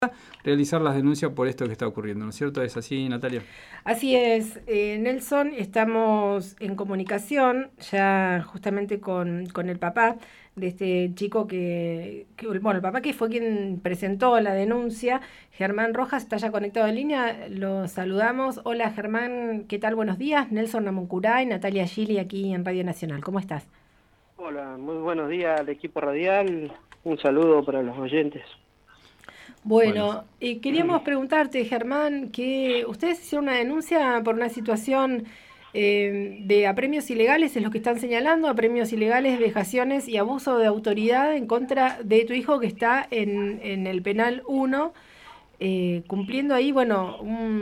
realizar las denuncias por esto que está ocurriendo, ¿no es cierto? ¿Es así, Natalia? Así es, Nelson, estamos en comunicación ya justamente con el papá de este chico bueno, el papá que fue quien presentó la denuncia, Germán Rojas, está ya conectado en línea, lo saludamos. Hola Germán, ¿qué tal? Buenos días, Nelson Namuncuray, Natalia Gili aquí en Radio Nacional, ¿cómo estás? Hola, muy buenos días al equipo radial. Un saludo para los oyentes. Buenos. Bueno, queríamos preguntarte, Germán, que ustedes hicieron una denuncia por una situación de apremios ilegales, es lo que están señalando, apremios ilegales, vejaciones y abuso de autoridad en contra de tu hijo que está en el penal 1, cumpliendo ahí, bueno,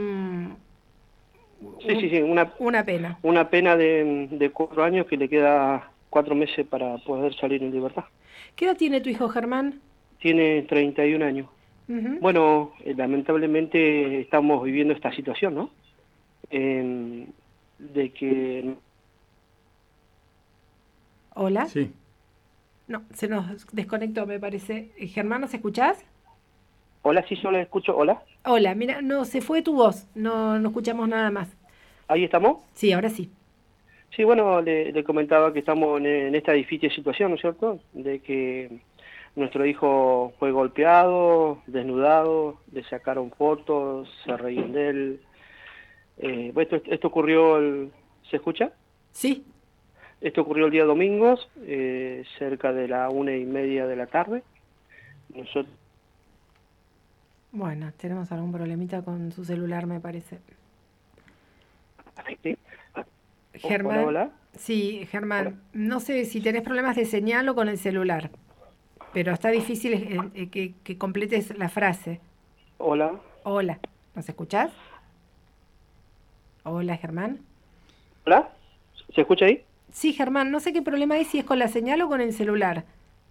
Sí, una pena. una pena de 4 años que le queda 4 meses para poder salir en libertad. ¿Qué edad tiene tu hijo, Germán? Tiene 31 años. Ujú. Bueno, lamentablemente estamos viviendo esta situación, ¿no? De que... Hola. Sí. No, se nos desconectó, me parece. Germán, ¿nos escuchás? Hola, sí, yo la escucho. Hola, Hola, mira, no, se fue tu voz, no escuchamos nada más. ¿ahí estamos? Sí, ahora sí. Sí, bueno, le comentaba que estamos en esta difícil situación, ¿no es cierto? De que nuestro hijo fue golpeado, desnudado, le sacaron fotos, se reían de él. Bueno, esto ocurrió, ¿se escucha? Sí. Esto ocurrió el día domingo, cerca de la 1:30 de la tarde. Nosotros, Bueno, tenemos algún problemita con su celular, me parece. ¿sí? Hola, Germán, hola. sí, Hola. Germán, no sé si tenés problemas de señal o con el celular, pero está difícil que completes la frase. Hola. Hola, ¿nos escuchás? Hola, Germán. Hola. ¿Se escucha ahí? Sí, Germán, no sé qué problema hay si es con la señal o con el celular.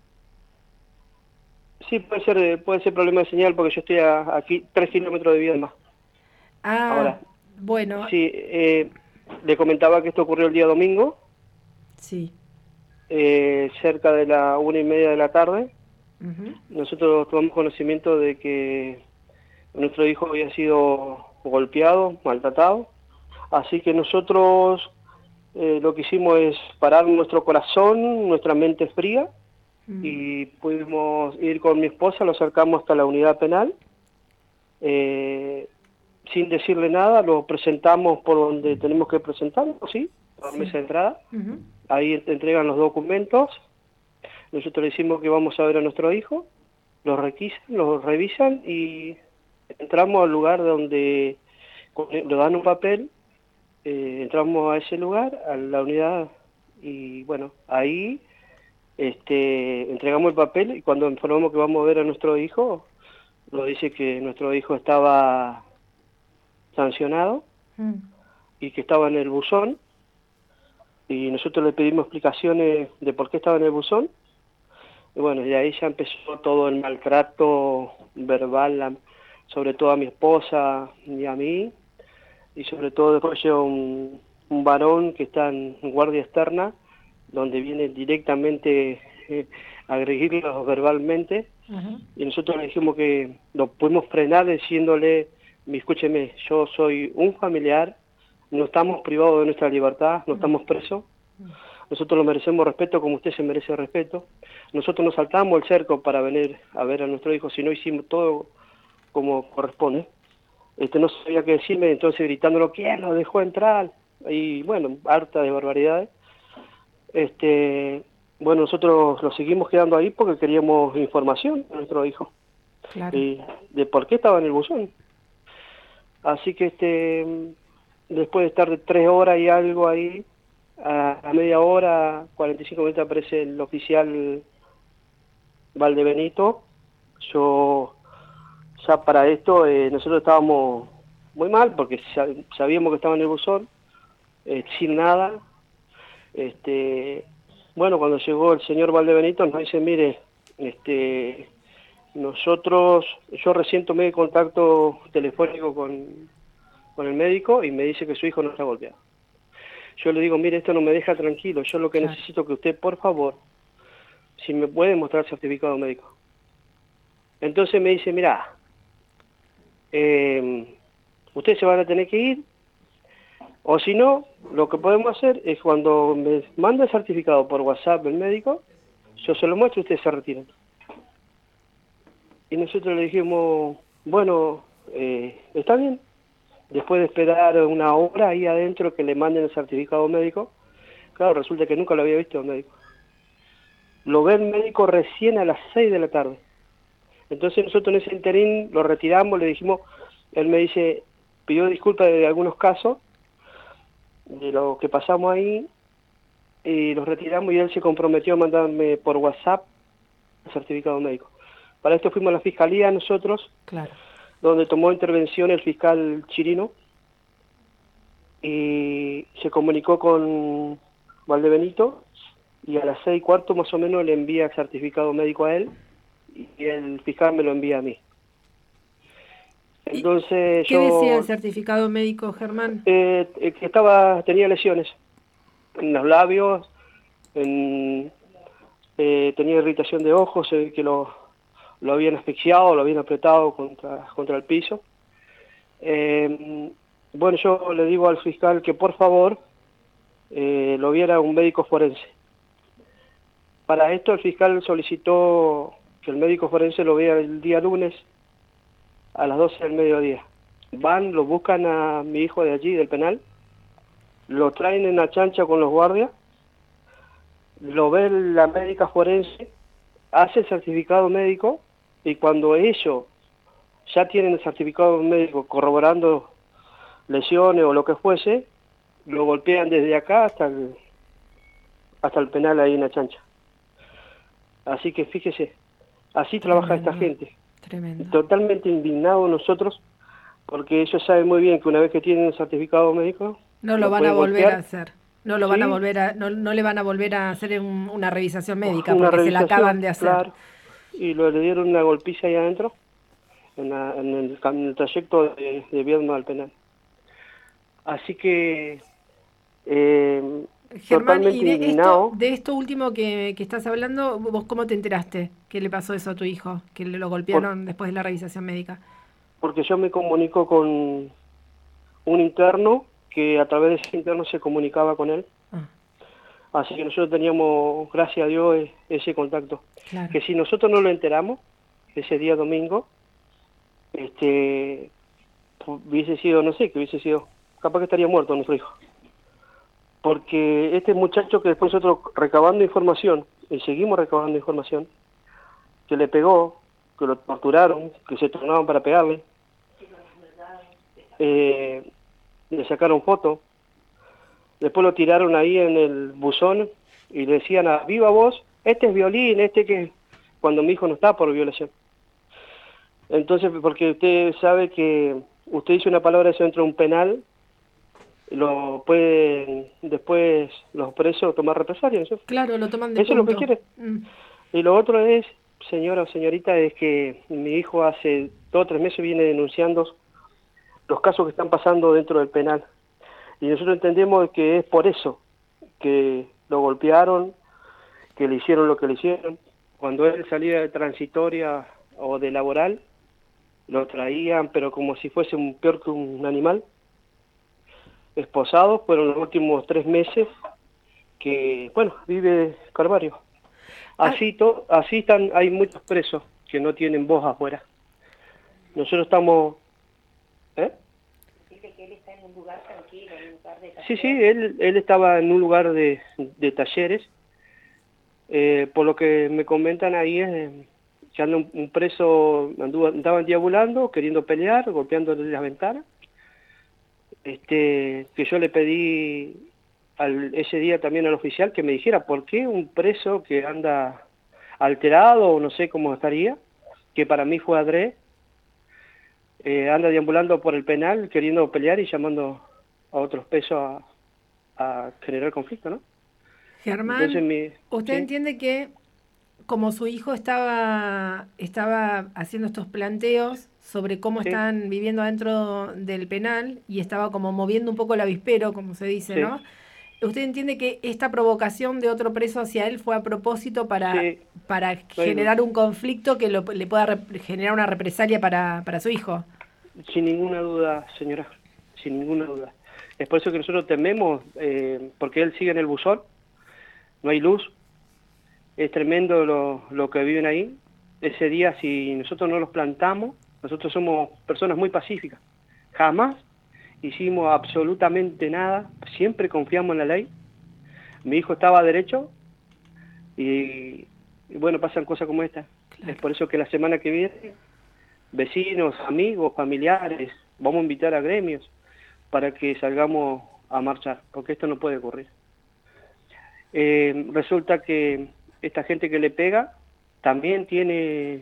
Sí, puede ser problema de señal porque yo estoy aquí 3 kilómetros de Viedma. Ah, Ahora, bueno, sí, le comentaba que esto ocurrió el día domingo, sí. cerca de la 1:30 de la tarde. Ujú. Nosotros tomamos conocimiento de que nuestro hijo había sido golpeado, maltratado, así que nosotros lo que hicimos es parar nuestro corazón, nuestra mente fría, Mm, y pudimos ir con mi esposa, lo acercamos hasta la unidad penal, eh, sin decirle nada, lo presentamos por donde tenemos que presentarlo, ¿sí? Por sí. mesa de entrada. Ujú. Ahí te entregan los documentos, nosotros le decimos que vamos a ver a nuestro hijo, los revisan y entramos al lugar donde nos dan un papel, entramos a ese lugar, a la unidad, y bueno, ahí entregamos el papel y cuando informamos que vamos a ver a nuestro hijo, nos dice que nuestro hijo estaba sancionado Mm, y que estaba en el buzón, y nosotros le pedimos explicaciones de por qué estaba en el buzón. Y bueno, y ahí ya empezó todo el maltrato verbal, sobre todo a mi esposa y a mí, y sobre todo después llega un varón que está en guardia externa, donde viene directamente a agredirlos verbalmente, ujú. y nosotros le dijimos que lo pudimos frenar diciéndole, escúcheme, yo soy un familiar, no estamos privados de nuestra libertad, no estamos presos, nosotros lo merecemos respeto como usted se merece respeto. Nosotros nos saltamos el cerco para venir a ver a nuestro hijo, si no hicimos todo como corresponde. No sabía qué decirme, entonces gritándolo, ¿quién lo dejó entrar? Y bueno, harta de barbaridades. Bueno, nosotros lo seguimos quedando ahí porque queríamos información de nuestro hijo, Claro. y de por qué estaba en el buzón. Así que después de estar de 3 horas y algo ahí, a media hora, 45 minutos aparece el oficial Valdebenito. Yo, ya para esto, nosotros estábamos muy mal porque sabíamos que estaba en el buzón, sin nada. Este, bueno, cuando llegó el señor Valdebenito nos dice, mire, yo recién tomé contacto telefónico con el médico y me dice que su hijo no está golpeado. Yo le digo, mire, esto no me deja tranquilo, yo lo que Claro. necesito que usted, por favor, si me puede mostrar certificado médico. Entonces me dice, mirá, ustedes se van a tener que ir, o si no, lo que podemos hacer es cuando me manda el certificado por WhatsApp el médico, yo se lo muestro y ustedes se retiran. Y nosotros le dijimos, bueno, está bien. Después de esperar una hora ahí adentro que le manden el certificado médico, claro, resulta que nunca lo había visto el médico. Lo ve el médico recién a las 6 de la tarde. Entonces nosotros en ese interín lo retiramos, le dijimos, él me dice, pidió disculpas de algunos casos, de lo que pasamos ahí, y los retiramos y él se comprometió a mandarme por WhatsApp el certificado médico. Para esto fuimos a la fiscalía nosotros, Claro. donde tomó intervención el fiscal Chirino y se comunicó con Valdebenito y a las 6:15 más o menos le envía el certificado médico a él y el fiscal me lo envía a mí. Entonces ¿Qué decía el certificado médico, Germán? que tenía lesiones en los labios, tenía irritación de ojos, que lo habían asfixiado, lo habían apretado contra el piso. Bueno, yo le digo al fiscal que por favor lo viera un médico forense. Para esto el fiscal solicitó que el médico forense lo vea el día lunes a las 12 del mediodía. Van, lo buscan a mi hijo de allí, del penal, lo traen en la chancha con los guardias, lo ve la médica forense, hace el certificado médico y cuando ellos ya tienen el certificado médico corroborando lesiones o lo que fuese, lo golpean desde acá hasta el penal ahí en la chancha. Así que fíjese, así trabaja esta gente. Tremendo. Totalmente indignados nosotros, porque ellos saben muy bien que una vez que tienen el certificado médico, No lo van a pueden volver golpear. a hacer. No lo van a Sí. volver a, no le van a volver a hacer una revisión médica Una porque se la revisación, acaban de hacer. claro. Y le dieron una golpiza ahí adentro, en el trayecto de Viedma al penal. Así que Germán, totalmente y indignado. de esto último que estás hablando, ¿vos cómo te enteraste que le pasó eso a tu hijo? Que lo golpearon después de la revisación médica. Porque yo me comunico con un interno que a través de ese interno se comunicaba con él. Ah, Así que nosotros teníamos, gracias a Dios, ese contacto. claro. Que si nosotros no lo enteramos, ese día domingo, hubiese sido, no sé, que hubiese sido, capaz que estaría muerto nuestro hijo. Porque este muchacho que después nosotros recabando información, y seguimos recabando información, que le pegó, que lo torturaron, que se tornaban para pegarle, le sacaron fotos, después lo tiraron ahí en el buzón y le decían a viva voz, este es Violín, que cuando mi hijo no está por violación. Entonces, porque usted sabe que usted dice una palabra eso dentro de un penal, lo pueden después los presos tomar represalias, ¿no? Claro, lo toman de Eso es lo que punto. quiere. Y lo otro es, señora o señorita, es que mi hijo hace 2 o 3 meses viene denunciando los casos que están pasando dentro del penal. Y nosotros entendemos que es por eso que lo golpearon, que le hicieron lo que le hicieron. Cuando él salía de transitoria o de laboral, lo traían, pero como si fuese peor que un animal. Esposados, fueron los últimos 3 meses que, bueno, vive Calvario. Así están, hay muchos presos que no tienen voz afuera. Nosotros estamos... Dice que él está en un lugar tranquilo, en un lugar de Sí, él estaba en un lugar de talleres. Por lo que me comentan ahí es que anda un preso, andaban diabulando, queriendo pelear, golpeándole las ventanas. Que yo le pedí ese día también al oficial que me dijera por qué un preso que anda alterado o no sé cómo estaría, que para mí fue adrede, anda deambulando por el penal queriendo pelear y llamando a otros presos a generar conflicto, ¿no? Germán, Entonces, usted ¿sí? entiende que como su hijo estaba haciendo estos planteos sobre cómo Sí. están viviendo adentro del penal y estaba como moviendo un poco el avispero, como se dice, Sí. ¿no? ¿Usted entiende que esta provocación de otro preso hacia él fue a propósito para Sí. generar un conflicto que le pueda generar una represalia para su hijo? Sin ninguna duda, señora, sin ninguna duda. Es por eso que nosotros tememos, porque él sigue en el buzón, no hay luz, es tremendo lo que viven ahí. Ese día, si nosotros no los plantamos, nosotros somos personas muy pacíficas, jamás hicimos absolutamente nada, siempre confiamos en la ley. Mi hijo estaba derecho y bueno, pasan cosas como esta. Claro. Es por eso que la semana que viene, vecinos, amigos, familiares, vamos a invitar a gremios para que salgamos a marchar, porque esto no puede ocurrir. Resulta que esta gente que le pega también tiene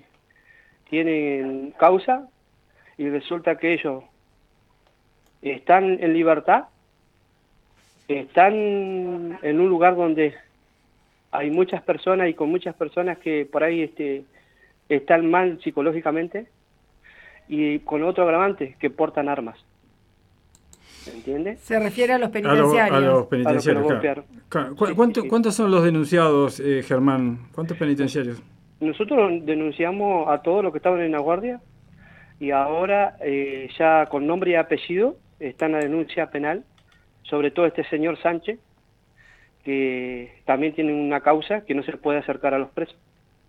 causa, y resulta que ellos están en libertad, están en un lugar donde hay muchas personas y con muchas personas que por ahí están mal psicológicamente, y con otro agravante, que portan armas. ¿Entiendes? Se refiere a los A penitenciarios. los penitenciarios, A los que claro. los Claro. golpearon. Sí. ¿Cuántos son los denunciados, Germán? ¿Cuántos penitenciarios? Nosotros denunciamos a todos los que estaban en la guardia, y ahora ya con nombre y apellido está en la denuncia penal, sobre todo este señor Sánchez, que también tiene una causa que no se puede acercar a los presos.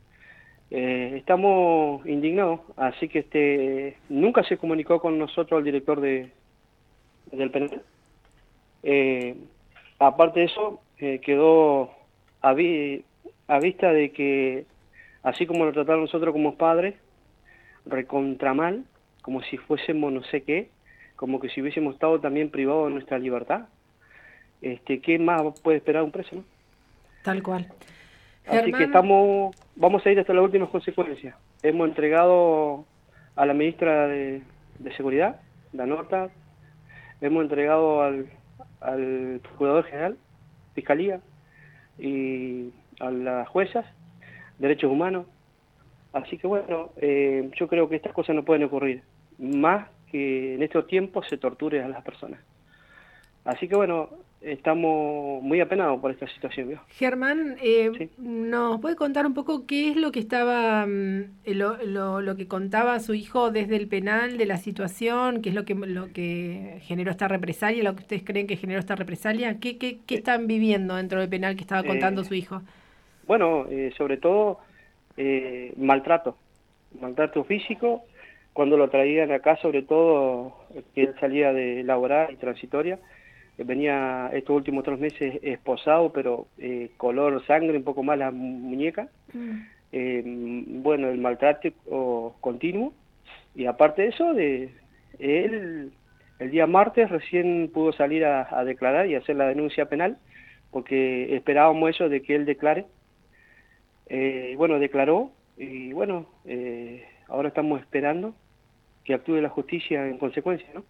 Estamos indignados, así que nunca se comunicó con nosotros el director del penal. Aparte de eso, quedó a vista de que, así como lo trataron nosotros como padres, recontra mal, como si fuésemos no sé qué, como que si hubiésemos estado también privados de nuestra libertad. ¿Qué más puede esperar un preso, no? Tal cual. Así que Germán, vamos a ir hasta las últimas consecuencias. Hemos entregado a la ministra de Seguridad la nota, hemos entregado al Procurador General, Fiscalía, y a las juezas, Derechos Humanos. Así que bueno, yo creo que estas cosas no pueden ocurrir, más que en estos tiempos se torture a las personas. Así que bueno, estamos muy apenados por esta situación, ¿vio? Germán, Sí. ¿nos puede contar un poco qué es lo que estaba, lo que contaba su hijo desde el penal de la situación? ¿Qué es lo que generó esta represalia? ¿Lo que ustedes creen que generó esta represalia? ¿Qué están viviendo dentro del penal que estaba contando su hijo? Bueno, sobre todo maltrato físico, cuando lo traían acá, sobre todo que él salía de laboral y transitoria, venía estos últimos 3 meses esposado, pero color sangre, un poco más la muñeca. Bueno, el maltrato continuo, y aparte de eso, él el día martes recién pudo salir a declarar y hacer la denuncia penal, porque esperábamos eso de que él declare. Bueno, declaró, y bueno, ahora estamos esperando que actúe la justicia en consecuencia, ¿no?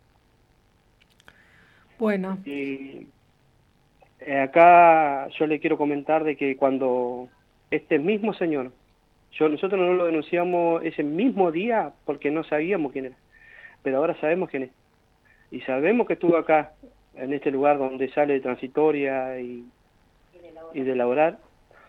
Bueno, Y acá yo le quiero comentar de que cuando este mismo señor, nosotros no lo denunciamos ese mismo día porque no sabíamos quién era, pero ahora sabemos quién es. Y sabemos que estuvo acá, en este lugar donde sale de transitoria y de laboral.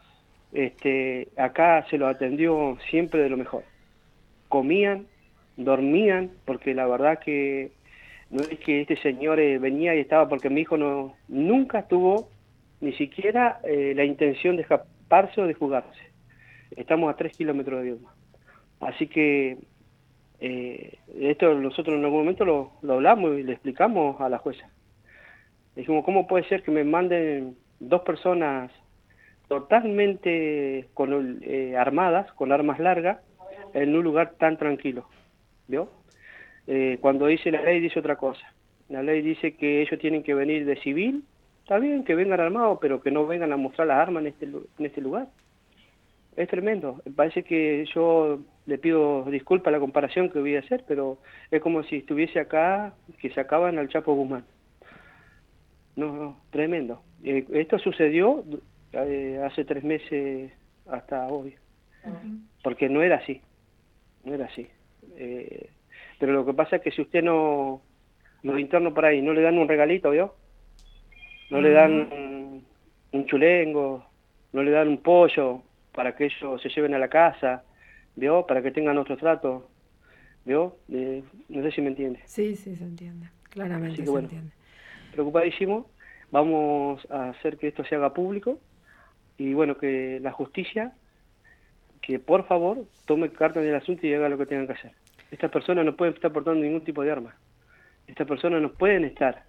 Acá se lo atendió siempre de lo mejor. Comían, dormían, porque la verdad que no es que este señor venía y estaba, porque mi hijo nunca tuvo ni siquiera la intención de escaparse o de fugarse. Estamos a 3 kilómetros de Viedma. Así que esto nosotros en algún momento lo hablamos y le explicamos a la jueza. Dijimos, ¿cómo puede ser que me manden 2 personas totalmente armadas, con armas largas, en un lugar tan tranquilo? ¿Vio? Cuando dice la ley, dice otra cosa. La ley dice que ellos tienen que venir de civil. Está bien que vengan armados, pero que no vengan a mostrar las armas en este lugar. Es tremendo. Parece que yo le pido disculpas a la comparación que voy a hacer, pero es como si estuviese acá, que sacaban al Chapo Guzmán. No, tremendo. Esto sucedió hace 3 meses hasta hoy. Porque no era así. No era así. Pero lo que pasa es que si usted los internos por ahí no le dan un regalito, ¿vio? No le dan un chulengo, no le dan un pollo para que ellos se lleven a la casa, ¿vio? Para que tengan otro trato. ¿vio? No sé si me entiende. Sí, sí, se entiende. Claramente Así que se bueno, entiende. preocupadísimo. Vamos a hacer que esto se haga público y bueno, que la justicia, que por favor tome cartas en el asunto y haga lo que tengan que hacer. Estas personas no pueden estar portando ningún tipo de arma. Estas personas no pueden estar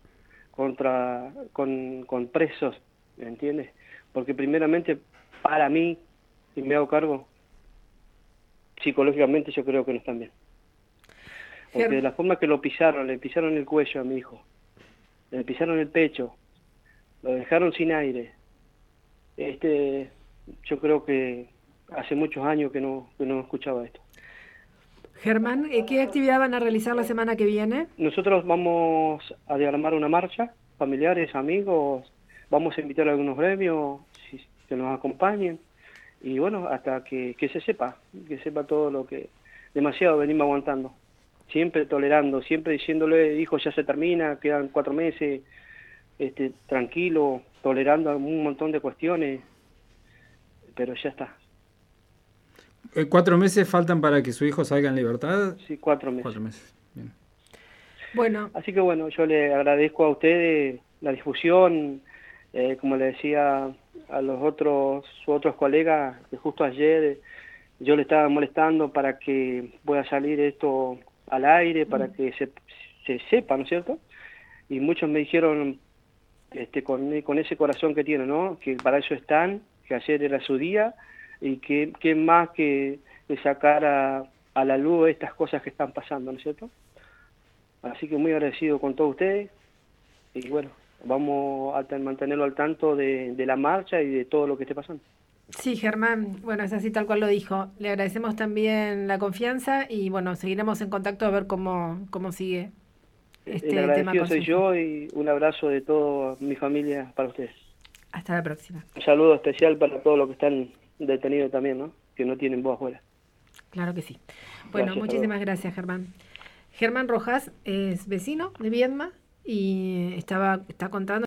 con presos, ¿me entiendes? Porque primeramente, para mí, y me hago cargo, psicológicamente yo creo que no están bien. Porque de la forma que lo pisaron, le pisaron el cuello a mi hijo, le pisaron el pecho, lo dejaron sin aire. Yo creo que hace muchos años que no escuchaba esto. Germán, ¿qué actividad van a realizar la semana que viene? Nosotros vamos a diagramar una marcha, familiares, amigos, vamos a invitar a algunos gremios que nos acompañen y bueno, hasta que se sepa todo lo que demasiado venimos aguantando, siempre tolerando, siempre diciéndole, hijo, ya se termina, quedan 4 meses, tranquilo, tolerando un montón de cuestiones, pero ya está. 4 meses faltan para que su hijo salga en libertad. Sí, 4 meses. 4 meses, bien. Bueno. Así que bueno, yo le agradezco a ustedes la difusión, como le decía a sus otros colegas, que justo ayer yo le estaba molestando para que pueda salir esto al aire, para que se sepa, ¿no es cierto? Y muchos me dijeron, con ese corazón que tienen, ¿no? Que para eso están, que ayer era su día, y que más que sacar a la luz estas cosas que están pasando, ¿no es cierto? Así que muy agradecido con todos ustedes y bueno, vamos a mantenerlo al tanto de la marcha y de todo lo que esté pasando. Sí, Germán, bueno, es así tal cual lo dijo. Le agradecemos también la confianza y bueno, seguiremos en contacto a ver cómo sigue El agradecido soy yo y un abrazo de toda mi familia para ustedes. Hasta la próxima. Un saludo especial para todos los que están detenidos también, ¿no? Que no tienen voz afuera. Claro que sí. Bueno, Gracias, muchísimas gracias, Germán. Germán Rojas es vecino de Viedma y está contando